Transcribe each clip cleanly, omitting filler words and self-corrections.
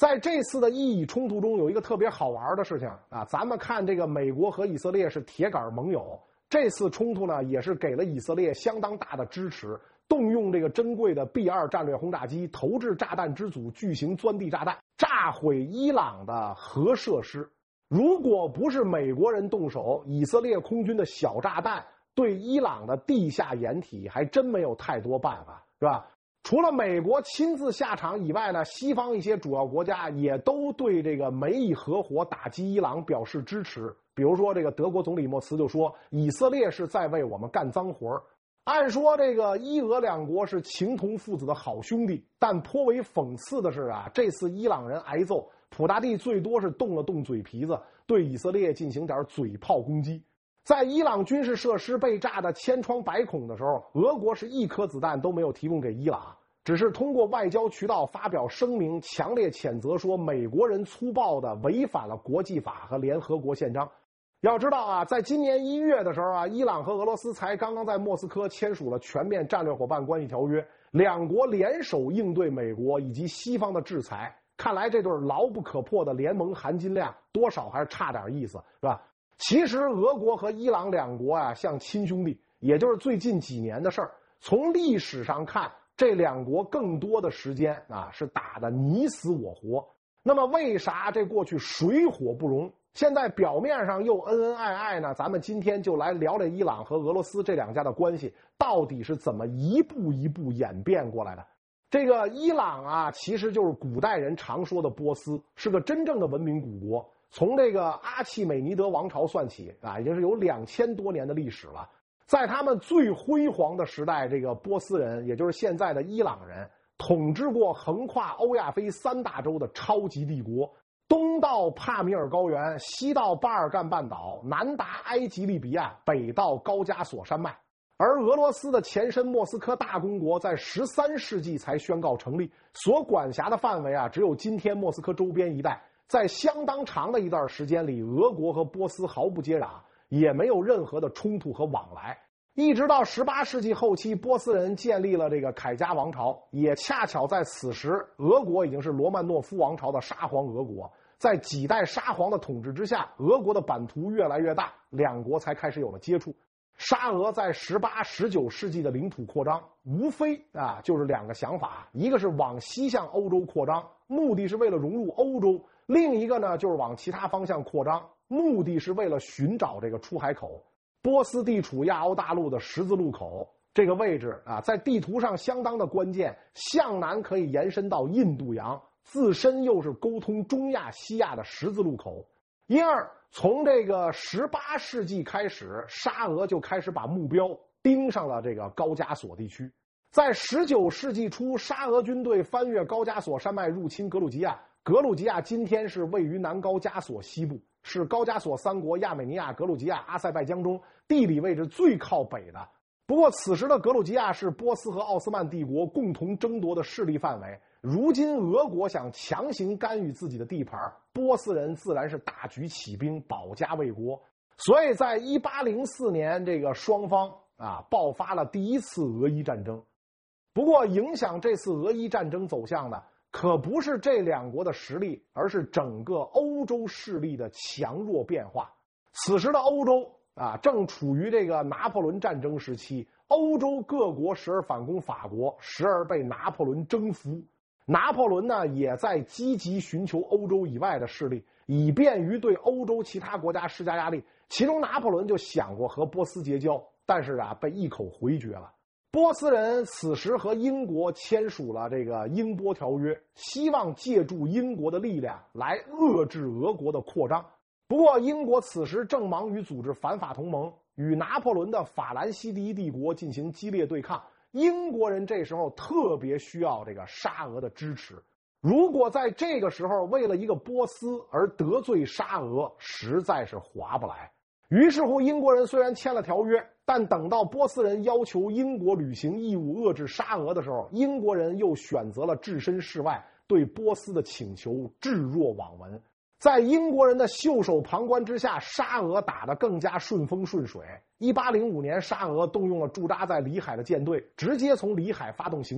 在这次的伊以冲突中，有一个特别好玩的事情啊，咱们看这个美国和以色列是铁杆盟友，这次冲突呢也是给了以色列相当大的支持，动用这个珍贵的 B-2战略轰炸机投掷炸弹之组巨型钻地炸弹，炸毁伊朗的核设施。如果不是美国人动手，以色列空军的小炸弹对伊朗的地下掩体还真没有太多办法，是吧？除了美国亲自下场以外呢，西方一些主要国家也都对这个美以合伙打击伊朗表示支持。比如说这个德国总理默茨就说，以色列是在为我们干脏活。按说这个伊俄两国是情同父子的好兄弟，但颇为讽刺的是啊，这次伊朗人挨揍，普大帝最多是动了动嘴皮子，对以色列进行点嘴炮攻击。在伊朗军事设施被炸得千疮百孔的时候，俄国是一颗子弹都没有提供给伊朗，只是通过外交渠道发表声明，强烈谴责说美国人粗暴地违反了国际法和联合国宪章。要知道啊，在今年1月的时候啊，伊朗和俄罗斯才刚刚在莫斯科签署了全面战略伙伴关系条约，两国联手应对美国以及西方的制裁。看来这对牢不可破的联盟含金量多少还是差点意思，是吧？其实俄国和伊朗两国啊像亲兄弟，也就是最近几年的事儿。从历史上看，这两国更多的时间啊是打得你死我活。那么为啥这过去水火不容，现在表面上又恩恩爱爱呢？咱们今天就来聊聊伊朗和俄罗斯这两家的关系到底是怎么一步一步演变过来的。这个伊朗啊，其实就是古代人常说的波斯，是个真正的文明古国。从这个阿契美尼德王朝算起啊，已经是有2000多年的历史了。在他们最辉煌的时代，这个波斯人，也就是现在的伊朗人，统治过横跨欧亚非3大洲的超级帝国，东到帕米尔高原，西到巴尔干半岛，南达埃及利比亚，北到高加索山脉。而俄罗斯的前身莫斯科大公国在13世纪才宣告成立，所管辖的范围啊，只有今天莫斯科周边一带。在相当长的一段时间里，俄国和波斯毫不接壤，也没有任何的冲突和往来。一直到18世纪后期，波斯人建立了这个凯加王朝，也恰巧在此时，俄国已经是罗曼诺夫王朝的沙皇俄国。在几代沙皇的统治之下，俄国的版图越来越大，两国才开始有了接触。沙俄在18、19世纪的领土扩张，无非啊就是两个想法，一个是往西向欧洲扩张，目的是为了融入欧洲；另一个呢就是往其他方向扩张，目的是为了寻找这个出海口。波斯地处亚欧大陆的十字路口，这个位置啊，在地图上相当的关键，向南可以延伸到印度洋，自身又是沟通中亚、西亚的十字路口。因而从这个18世纪开始，沙俄就开始把目标盯上了这个高加索地区。在19世纪初，沙俄军队翻越高加索山脉入侵格鲁吉亚。格鲁吉亚今天是位于南高加索西部，是高加索3国亚美尼亚、格鲁吉亚、阿塞拜疆中地理位置最靠北的。不过此时的格鲁吉亚是波斯和奥斯曼帝国共同争夺的势力范围，如今俄国想强行干预自己的地盘，波斯人自然是大举起兵保家卫国。所以在1804年，这个双方啊爆发了第一次俄伊战争。不过影响这次俄伊战争走向的可不是这两国的实力，而是整个欧洲势力的强弱变化。此时的欧洲啊，正处于这个拿破仑战争时期，欧洲各国时而反攻法国，时而被拿破仑征服。拿破仑呢，也在积极寻求欧洲以外的势力，以便于对欧洲其他国家施加压力。其中拿破仑就想过和波斯结交，但是啊，被一口回绝了。波斯人此时和英国签署了这个英波条约，希望借助英国的力量来遏制俄国的扩张。不过英国此时正忙于组织反法同盟，与拿破仑的法兰西第一帝国进行激烈对抗。英国人这时候特别需要这个沙俄的支持，如果在这个时候为了一个波斯而得罪沙俄，实在是划不来。于是乎，英国人虽然签了条约，但等到波斯人要求英国履行义务遏制沙俄的时候，英国人又选择了置身事外，对波斯的请求置若罔闻。在英国人的袖手旁观之下，沙俄打得更加顺风顺水。1805年，沙俄动用了驻扎在里海的舰队，直接从里海发动行动，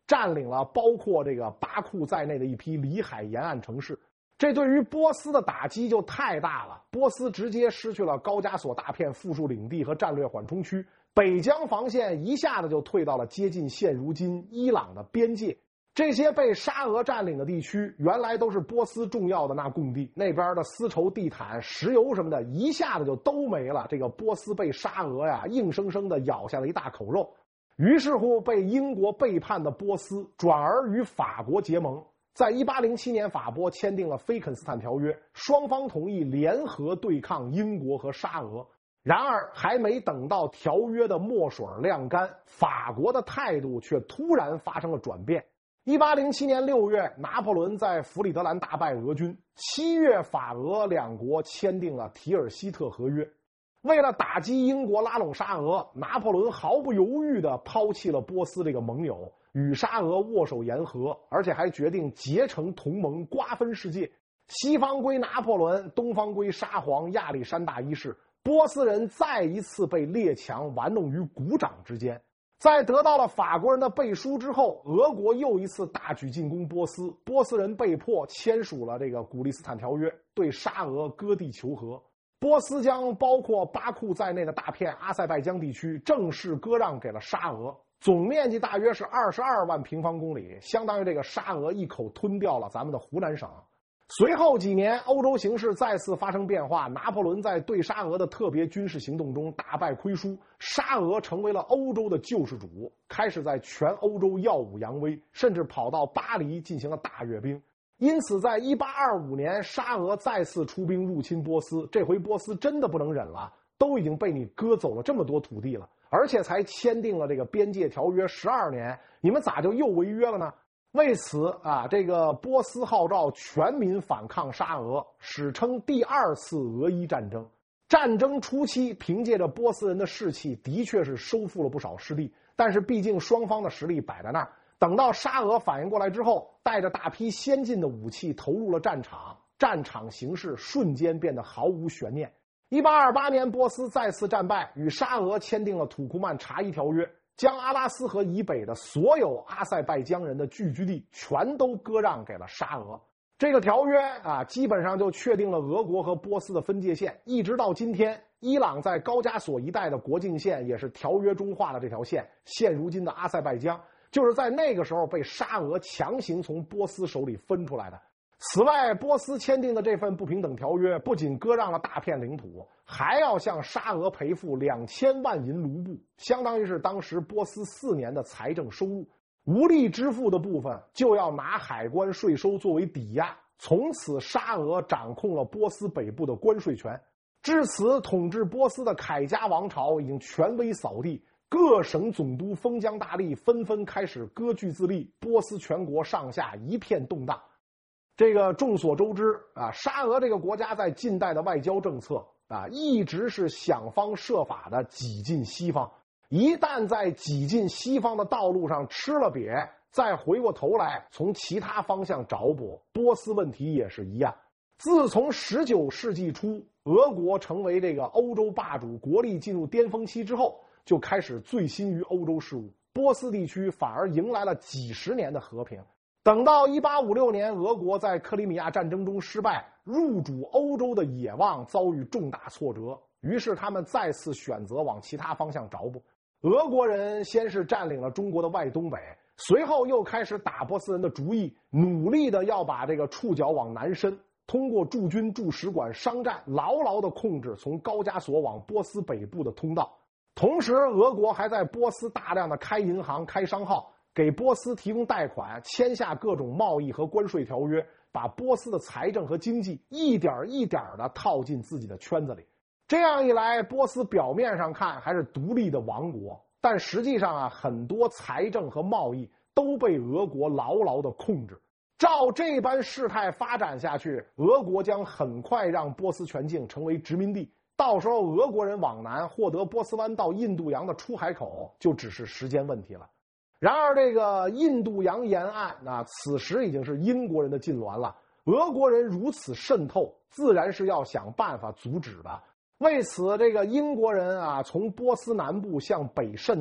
占领了包括这个巴库在内的一批里海沿岸城市。这对于波斯的打击就太大了，波斯直接失去了高加索大片富庶领地和战略缓冲区，北疆防线一下子就退到了接近现如今伊朗的边界。这些被沙俄占领的地区原来都是波斯重要的纳贡地，那边的丝绸、地毯、石油什么的一下子就都没了。这个波斯被沙俄呀硬生生的咬下了一大口肉，于是乎被英国背叛的波斯转而与法国结盟。在1807年，法波签订了菲肯斯坦条约，双方同意联合对抗英国和沙俄。然而还没等到条约的墨水晾干，法国的态度却突然发生了转变。1807年6月，拿破仑在弗里德兰大败俄军。7月，法俄两国签订了提尔西特合约。为了打击英国拉拢沙俄，拿破仑毫不犹豫地抛弃了波斯这个盟友，与沙俄握手言和，而且还决定结成同盟，瓜分世界。西方归拿破仑，东方归沙皇亚历山大一世。波斯人再一次被列强玩弄于股掌之间。在得到了法国人的背书之后，俄国又一次大举进攻波斯，波斯人被迫签署了这个古利斯坦条约，对沙俄割地求和。波斯将包括巴库在内的大片阿塞拜疆地区正式割让给了沙俄，总面积大约是22万平方公里，相当于这个沙俄一口吞掉了咱们的湖南省。随后几年，欧洲形势再次发生变化，拿破仑在对沙俄的特别军事行动中大败亏输，沙俄成为了欧洲的救世主，开始在全欧洲耀武扬威，甚至跑到巴黎进行了大阅兵。因此在1825年，沙俄再次出兵入侵波斯，这回波斯真的不能忍了，都已经被你割走了这么多土地了，而且才签订了这个边界条约12年，你们咋就又违约了呢？为此啊，这个波斯号召全民反抗沙俄，史称第2次俄伊战争。战争初期，凭借着波斯人的士气，的确是收复了不少失地，但是毕竟双方的实力摆在那儿。等到沙俄反应过来之后，带着大批先进的武器投入了战场，战场形势瞬间变得毫无悬念。1828年，波斯再次战败，与沙俄签订了土库曼查伊条约，将阿拉斯河以北的所有阿塞拜疆人的聚居地全都割让给了沙俄。这个条约啊，基本上就确定了俄国和波斯的分界线，一直到今天，伊朗在高加索一带的国境线也是条约中画的这条线，现如今的阿塞拜疆就是在那个时候被沙俄强行从波斯手里分出来的。此外，波斯签订的这份不平等条约不仅割让了大片领土，还要向沙俄赔付2000万银卢布，相当于是当时波斯4年的财政收入。无力支付的部分就要拿海关税收作为抵押，从此沙俄掌控了波斯北部的关税权。至此，统治波斯的凯加王朝已经权威扫地，各省总督封疆大吏纷纷开始割据自立，波斯全国上下一片动荡。这个众所周知啊，沙俄这个国家在近代的外交政策啊，一直是想方设法的挤进西方。一旦在挤进西方的道路上吃了瘪，再回过头来从其他方向找补，波斯问题也是一样。自从19世纪初，俄国成为这个欧洲霸主，国力进入巅峰期之后，就开始醉心于欧洲事务，波斯地区反而迎来了几十年的和平。等到1856年，俄国在克里米亚战争中失败，入主欧洲的野望遭遇重大挫折，于是他们再次选择往其他方向找补。俄国人先是占领了中国的外东北，随后又开始打波斯人的主意，努力的要把这个触角往南伸，通过驻军、驻使馆、商战，牢牢的控制从高加索往波斯北部的通道。同时，俄国还在波斯大量的开银行、开商号，给波斯提供贷款，签下各种贸易和关税条约，把波斯的财政和经济一点一点的套进自己的圈子里。这样一来，波斯表面上看还是独立的王国，但实际上啊，很多财政和贸易都被俄国牢牢的控制。照这般事态发展下去，俄国将很快让波斯全境成为殖民地，到时候俄国人往南获得波斯湾到印度洋的出海口就只是时间问题了。然而这个印度洋沿岸此时已经是英国人的禁脔了，俄国人如此渗透，自然是要想办法阻止的。为此，这个英国人从波斯南部向北渗透，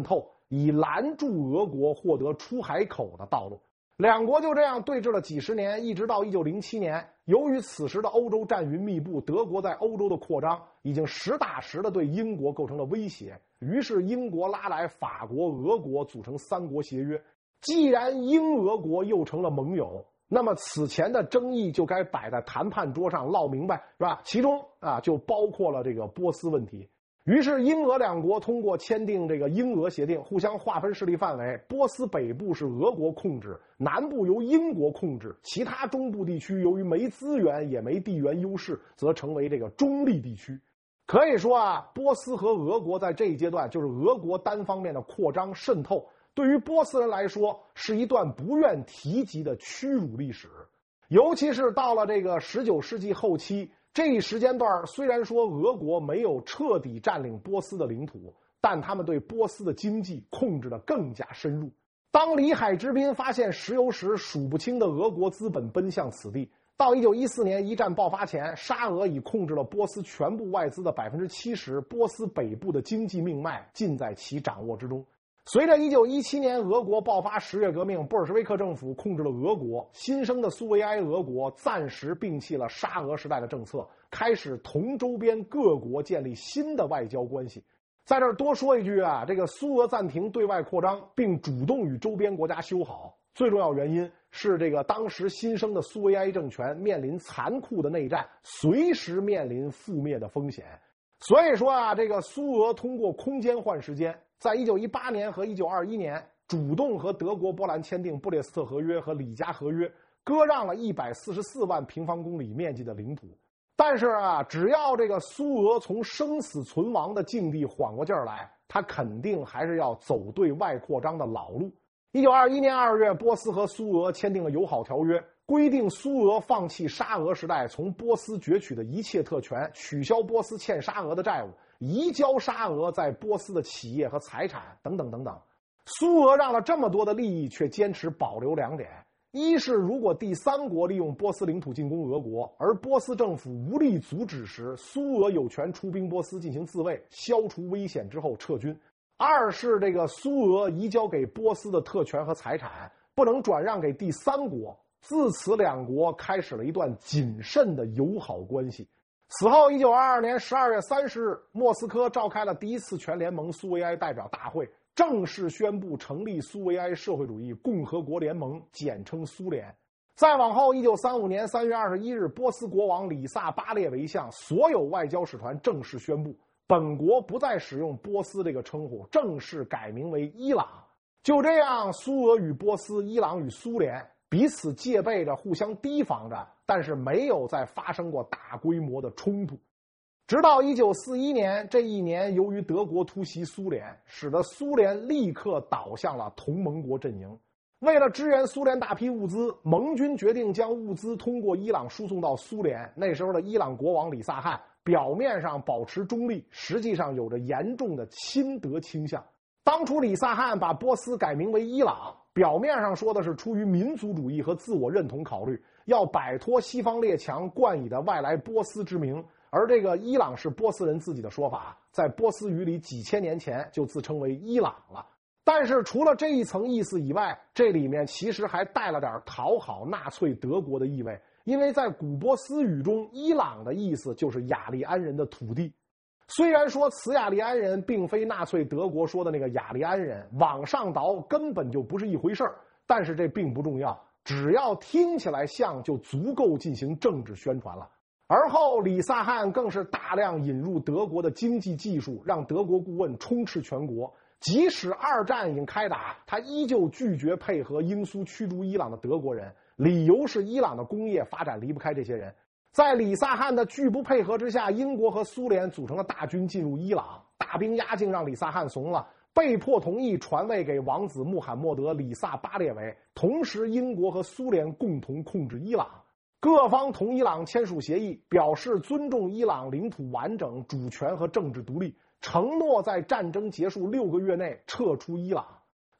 以拦住俄国获得出海口的道路。两国就这样对峙了几十年，一直到1907年。由于此时的欧洲战云密布，德国在欧洲的扩张已经实打实的对英国构成了威胁，于是英国拉来法国、俄国组成三国协约。既然英俄国又成了盟友，那么此前的争议就该摆在谈判桌上唠明白，是吧？其中就包括了这个波斯问题。于是英俄两国通过签订这个英俄协定，互相划分势力范围，波斯北部是俄国控制，南部由英国控制，其他中部地区由于没资源也没地缘优势，则成为这个中立地区。可以说波斯和俄国在这一阶段就是俄国单方面的扩张渗透，对于波斯人来说是一段不愿提及的屈辱历史。尤其是到了这个19世纪后期，这一时间段虽然说俄国没有彻底占领波斯的领土，但他们对波斯的经济控制得更加深入。当里海之滨发现石油时，数不清的俄国资本奔向此地。到1914年一战爆发前，沙俄已控制了波斯全部外资的 70%， 波斯北部的经济命脉尽在其掌握之中。随着1917年俄国爆发10月革命，布尔什维克政府控制了俄国，新生的苏维埃俄国暂时摒弃了沙俄时代的政策，开始同周边各国建立新的外交关系。在这儿多说一句这个苏俄暂停对外扩张，并主动与周边国家修好，最重要原因是这个当时新生的苏维埃政权面临残酷的内战，随时面临覆灭的风险。所以说这个苏俄通过空间换时间，在1918年和1921年主动和德国、波兰签订布列斯特合约和里加合约，割让了144万平方公里面积的领土。但是只要这个苏俄从生死存亡的境地缓过劲儿来，他肯定还是要走对外扩张的老路。1921年2月，波斯和苏俄签订了友好条约，规定苏俄放弃沙俄时代从波斯攫取的一切特权，取消波斯欠沙俄的债务，移交沙俄在波斯的企业和财产等等等等。苏俄让了这么多的利益，却坚持保留2点：一是如果第三国利用波斯领土进攻俄国，而波斯政府无力阻止时，苏俄有权出兵波斯进行自卫，消除危险之后撤军；二是这个苏俄移交给波斯的特权和财产不能转让给第三国。自此两国开始了一段谨慎的友好关系。此后1922年12月30日，莫斯科召开了第一次全联盟苏维埃代表大会，正式宣布成立苏维埃社会主义共和国联盟，简称苏联。再往后1935年3月21日，波斯国王里萨巴列维向所有外交使团正式宣布，本国不再使用波斯这个称呼，正式改名为伊朗。就这样，苏俄与波斯、伊朗与苏联彼此戒备着，互相提防着，但是没有再发生过大规模的冲突。直到1941年，这一年由于德国突袭苏联，使得苏联立刻倒向了同盟国阵营。为了支援苏联大批物资，盟军决定将物资通过伊朗输送到苏联。那时候的伊朗国王里萨汗表面上保持中立，实际上有着严重的亲德倾向。当初里萨汗把波斯改名为伊朗，表面上说的是出于民族主义和自我认同考虑，要摆脱西方列强冠以的外来波斯之名。而这个伊朗是波斯人自己的说法，在波斯语里几千年前就自称为伊朗了。但是除了这一层意思以外，这里面其实还带了点讨好纳粹德国的意味，因为在古波斯语中，伊朗的意思就是雅利安人的土地。虽然说此雅利安人并非纳粹德国说的那个雅利安人，往上倒根本就不是一回事儿，但是这并不重要，只要听起来像就足够进行政治宣传了。而后里萨汗更是大量引入德国的经济技术，让德国顾问充斥全国。即使二战已经开打，他依旧拒绝配合英苏驱逐伊朗的德国人，理由是伊朗的工业发展离不开这些人。在里萨汗的拒不配合之下，英国和苏联组成了大军进入伊朗，大兵压境让里萨汗怂了，被迫同意传位给王子穆罕默德·里萨巴列维，同时英国和苏联共同控制伊朗。各方同伊朗签署协议，表示尊重伊朗领土完整、主权和政治独立，承诺在战争结束6个月内撤出伊朗。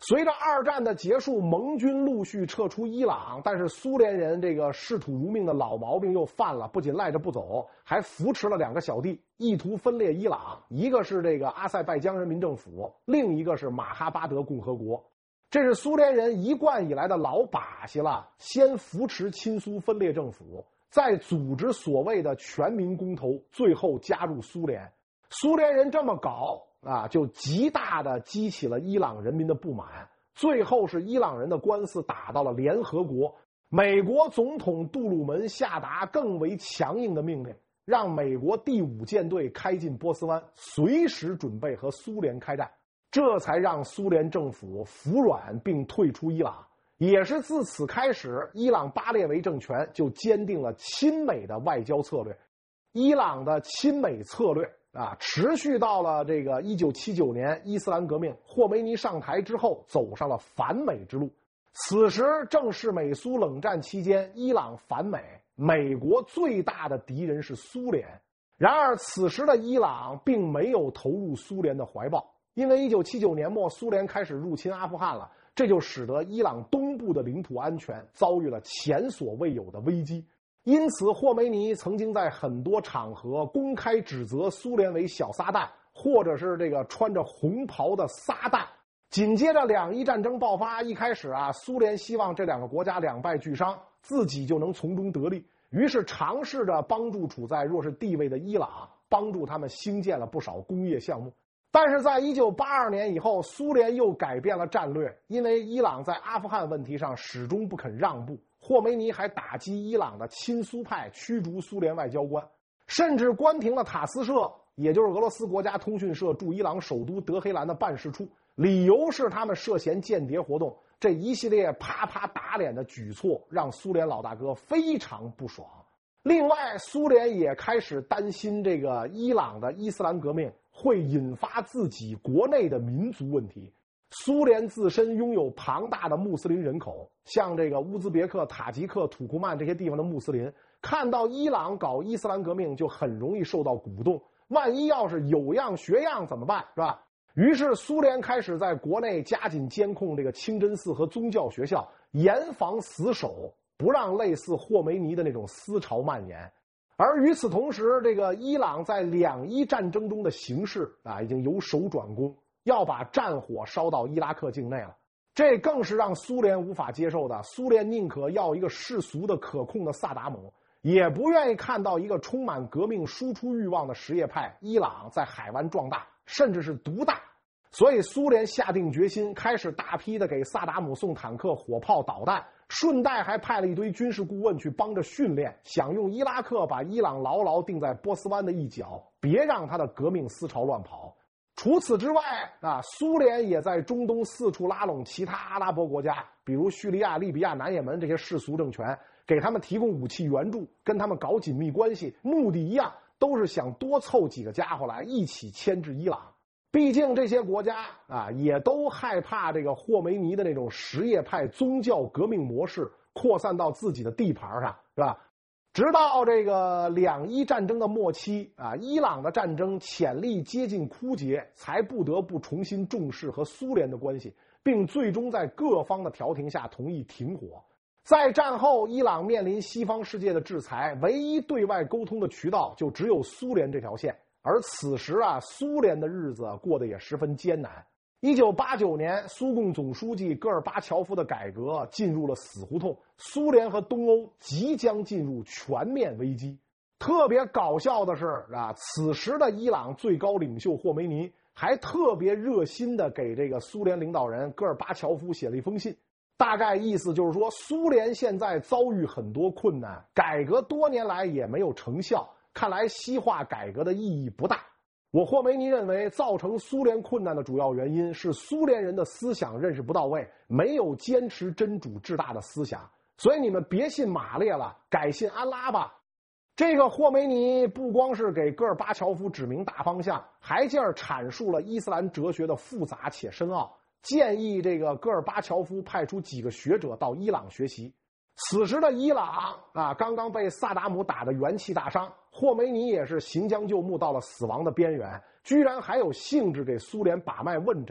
随着二战的结束，盟军陆续撤出伊朗，但是苏联人这个视土如命的老毛病又犯了，不仅赖着不走，还扶持了2个小弟，意图分裂伊朗，一个是这个阿塞拜疆人民政府，另一个是马哈巴德共和国。这是苏联人一贯以来的老把戏了，先扶持亲苏分裂政府，再组织所谓的全民公投，最后加入苏联。苏联人这么搞啊，就极大的激起了伊朗人民的不满，最后是伊朗人的官司打到了联合国，美国总统杜鲁门下达更为强硬的命令，让美国第5舰队开进波斯湾，随时准备和苏联开战，这才让苏联政府服软并退出伊朗。也是自此开始，伊朗巴列维政权就坚定了亲美的外交策略。伊朗的亲美策略持续到了这个1979年伊斯兰革命，霍梅尼上台之后，走上了反美之路。此时正是美苏冷战期间，伊朗反美，美国最大的敌人是苏联。然而此时的伊朗并没有投入苏联的怀抱，因为1979年末苏联开始入侵阿富汗了，这就使得伊朗东部的领土安全遭遇了前所未有的危机。因此霍梅尼曾经在很多场合公开指责苏联为小撒旦，或者是这个穿着红袍的撒旦。紧接着两伊战争爆发，一开始苏联希望这2个国家两败俱伤，自己就能从中得利，于是尝试着帮助处在弱势地位的伊朗，帮助他们兴建了不少工业项目。但是在1982年以后，苏联又改变了战略，因为伊朗在阿富汗问题上始终不肯让步，霍梅尼还打击伊朗的亲苏派，驱逐苏联外交官，甚至关停了塔斯社，也就是俄罗斯国家通讯社驻伊朗首都德黑兰的办事处，理由是他们涉嫌间谍活动。这一系列啪啪打脸的举措让苏联老大哥非常不爽。另外，苏联也开始担心这个伊朗的伊斯兰革命会引发自己国内的民族问题。苏联自身拥有庞大的穆斯林人口，像这个乌兹别克、塔吉克、土库曼这些地方的穆斯林，看到伊朗搞伊斯兰革命就很容易受到鼓动，万一要是有样学样怎么办，是吧？于是苏联开始在国内加紧监控这个清真寺和宗教学校，严防死守，不让类似霍梅尼的那种思潮蔓延。而与此同时，这个伊朗在两伊战争中的形势已经由守转攻，要把战火烧到伊拉克境内了。这更是让苏联无法接受的。苏联宁可要一个世俗的可控的萨达姆，也不愿意看到一个充满革命输出欲望的什叶派伊朗在海湾壮大，甚至是独大。所以苏联下定决心，开始大批的给萨达姆送坦克、火炮、导弹，顺带还派了一堆军事顾问去帮着训练，想用伊拉克把伊朗牢牢定在波斯湾的一角，别让他的革命思潮乱跑。除此之外苏联也在中东四处拉拢其他阿拉伯国家，比如叙利亚、利比亚、南也门这些世俗政权，给他们提供武器援助，跟他们搞紧密关系，目的一样，都是想多凑几个家伙来一起牵制伊朗。毕竟这些国家也都害怕这个霍梅尼的那种什叶派宗教革命模式扩散到自己的地盘上，是吧？直到这个两伊战争的末期伊朗的战争潜力接近枯竭，才不得不重新重视和苏联的关系，并最终在各方的调停下同意停火。在战后，伊朗面临西方世界的制裁，唯一对外沟通的渠道就只有苏联这条线。而此时苏联的日子过得也十分艰难。1989年，苏共总书记戈尔巴乔夫的改革进入了死胡同，苏联和东欧即将进入全面危机。特别搞笑的是此时的伊朗最高领袖霍梅尼还特别热心的给这个苏联领导人戈尔巴乔夫写了一封信，大概意思就是说，苏联现在遭遇很多困难，改革多年来也没有成效，看来西化改革的意义不大。我霍梅尼认为，造成苏联困难的主要原因是苏联人的思想认识不到位，没有坚持真主至大的思想。所以你们别信马列了，改信安拉吧。这个霍梅尼不光是给戈尔巴乔夫指明大方向，还进而阐述了伊斯兰哲学的复杂且深奥，建议这个戈尔巴乔夫派出几个学者到伊朗学习。此时的伊朗刚刚被萨达姆打得元气大伤，霍梅尼也是行将就木到了死亡的边缘，居然还有兴致给苏联把脉问诊，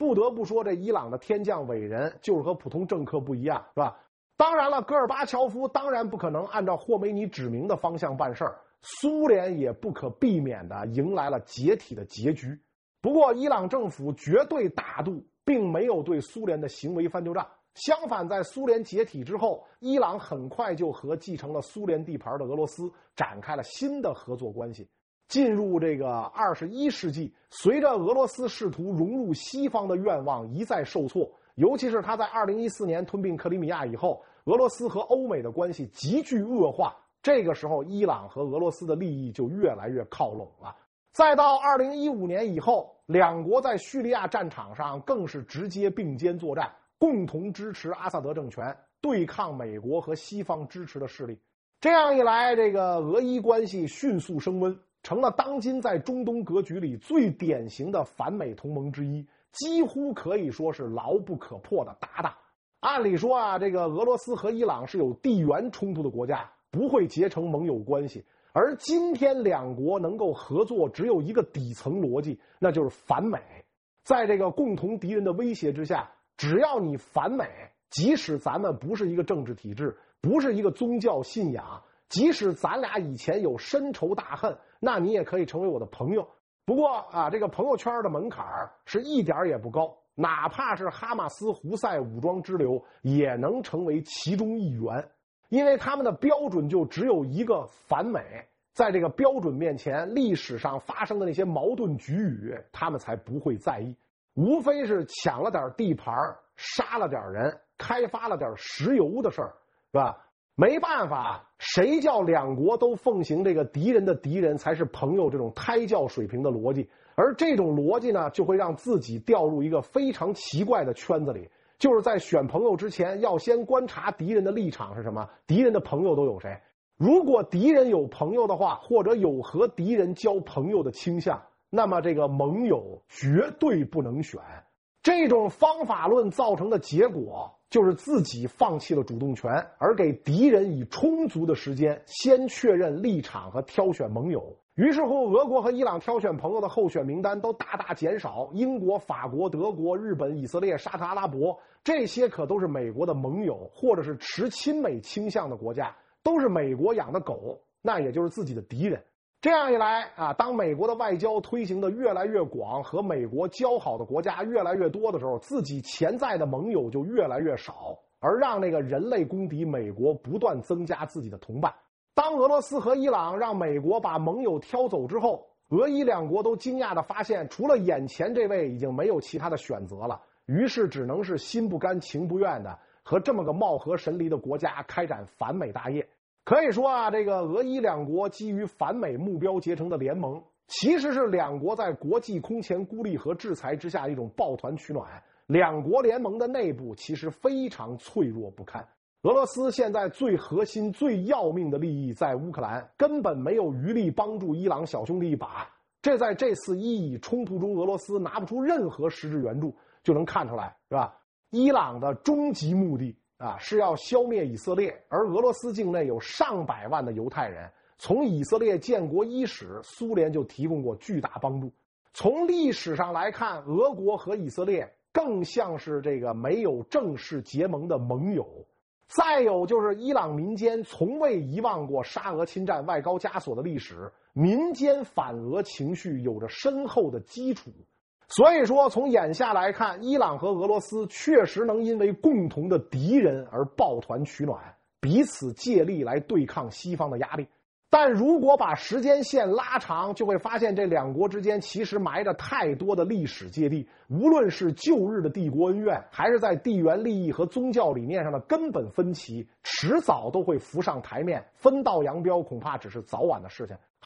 不得不说，这伊朗的天降伟人就是和普通政客不一样，是吧？当然了，戈尔巴乔夫当然不可能按照霍梅尼指明的方向办事儿，苏联也不可避免地迎来了解体的结局。不过，伊朗政府绝对大度，并没有对苏联的行为翻旧账。相反，在苏联解体之后，伊朗很快就和继承了苏联地盘的俄罗斯展开了新的合作关系。进入这个21世纪，随着俄罗斯试图融入西方的愿望一再受挫，尤其是他在2014年吞并克里米亚以后，俄罗斯和欧美的关系急剧恶化。这个时候，伊朗和俄罗斯的利益就越来越靠拢了。再到2015年以后，两国在叙利亚战场上更是直接并肩作战，共同支持阿萨德政权，对抗美国和西方支持的势力。这样一来，这个俄伊关系迅速升温，成了当今在中东格局里最典型的反美同盟之一，几乎可以说是牢不可破的搭档。按理说啊，这个俄罗斯和伊朗是有地缘冲突的国家，不会结成盟友关系。而今天两国能够合作，只有一个底层逻辑，那就是反美。在这个共同敌人的威胁之下，只要你反美，即使咱们不是一个政治体制，不是一个宗教信仰，即使咱俩以前有深仇大恨，那你也可以成为我的朋友。不过啊，这个朋友圈的门槛是一点也不高，哪怕是哈马斯胡塞武装支流也能成为其中一员，因为他们的标准就只有一个反美。在这个标准面前，历史上发生的那些矛盾局域他们才不会在意，无非是抢了点地盘，杀了点人，开发了点石油的事儿，是吧？没办法，谁叫两国都奉行这个敌人的敌人才是朋友这种胎教水平的逻辑，而这种逻辑呢，就会让自己掉入一个非常奇怪的圈子里，就是在选朋友之前要先观察敌人的立场是什么，敌人的朋友都有谁。如果敌人有朋友的话，或者有和敌人交朋友的倾向，那么这个盟友绝对不能选。这种方法论造成的结果就是自己放弃了主动权，而给敌人以充足的时间先确认立场和挑选盟友。于是乎，俄国和伊朗挑选朋友的候选名单都大大减少，英国、法国、德国、日本、以色列、沙特阿拉伯，这些可都是美国的盟友，或者是持亲美倾向的国家，都是美国养的狗，那也就是自己的敌人。这样一来啊，当美国的外交推行的越来越广，和美国交好的国家越来越多的时候，自己潜在的盟友就越来越少，而让那个人类公敌美国不断增加自己的同伴。当俄罗斯和伊朗让美国把盟友挑走之后，俄伊两国都惊讶地发现，除了眼前这位已经没有其他的选择了，于是只能是心不甘情不愿的和这么个貌合神离的国家开展反美大业。可以说啊，这个俄伊两国基于反美目标结成的联盟，其实是两国在国际空前孤立和制裁之下一种抱团取暖。两国联盟的内部其实非常脆弱不堪。俄罗斯现在最核心、最要命的利益在乌克兰，根本没有余力帮助伊朗小兄弟一把。这在这次伊以冲突中，俄罗斯拿不出任何实质援助就能看出来，是吧？伊朗的终极目的是要消灭以色列，而俄罗斯境内有上百万的犹太人。从以色列建国伊始，苏联就提供过巨大帮助。从历史上来看，俄国和以色列更像是这个没有正式结盟的盟友。再有就是伊朗民间从未遗忘过沙俄侵占外高加索的历史，民间反俄情绪有着深厚的基础。所以说，从眼下来看，伊朗和俄罗斯确实能因为共同的敌人而抱团取暖，彼此借力来对抗西方的压力。但如果把时间线拉长，就会发现这两国之间其实埋着太多的历史芥蒂，无论是旧日的帝国恩怨，还是在地缘利益和宗教理念上的根本分歧，迟早都会浮上台面，分道扬镳恐怕只是早晚的事情。